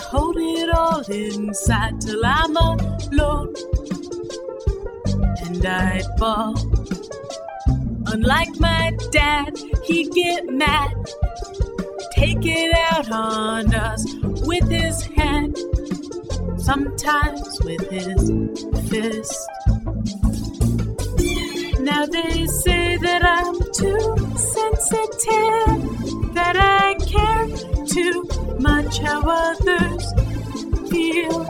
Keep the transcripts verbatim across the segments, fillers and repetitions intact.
hold it all inside till I'm alone, and I'd fall. Unlike my dad, he'd get mad, take it out on us with his hand, sometimes with his fist. Now they say that I'm too sensitive, that I care too much how others feel.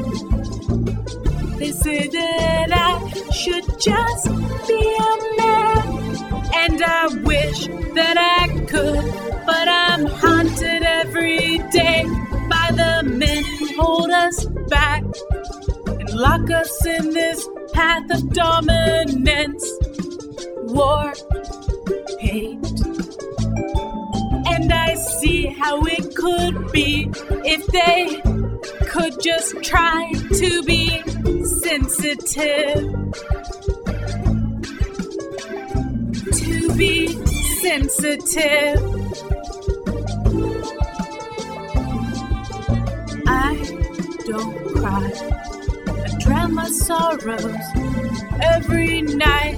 They say that I should just be a man, and I wish that I could, but I'm haunted every day by the men who hold us back and lock us in this path of dominance, war, hate. And I see how it could be if they could just try to be sensitive. To be sensitive. I don't cry. I drown my sorrows every night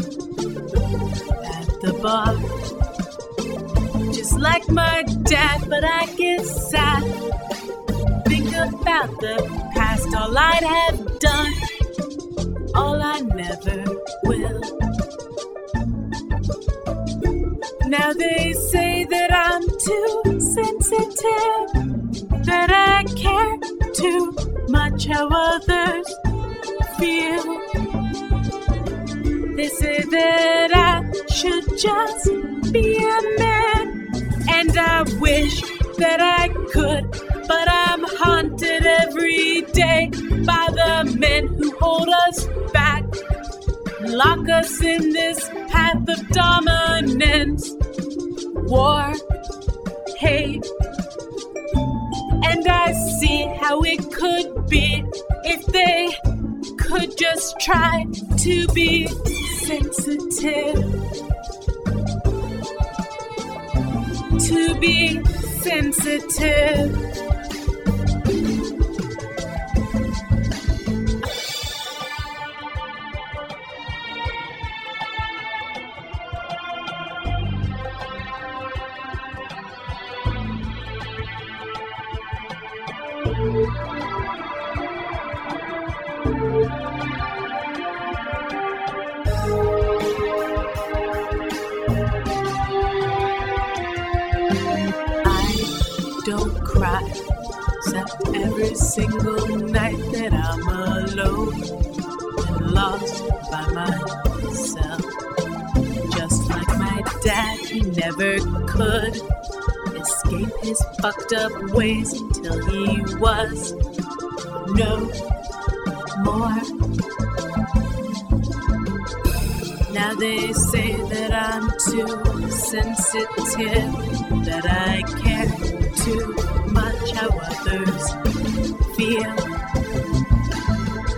at the bar. Just like my dad, but I get sad. Think about the past, all I'd have done, all I never will. Now they say that I'm too sensitive, that I care too much how others feel. They say that I should just be a man, and I wish that I could, but I'm haunted every day by the men who hold us back, lock us in this path of dominance, war, hate. And I see how it could be if they could just try to be sensitive. To be sensitive. Don't cry, except every single night that I'm alone and lost by myself. Just like my dad, he never could escape his fucked up ways until he was no more. Now they say that I'm too sensitive, that I care too much how others feel.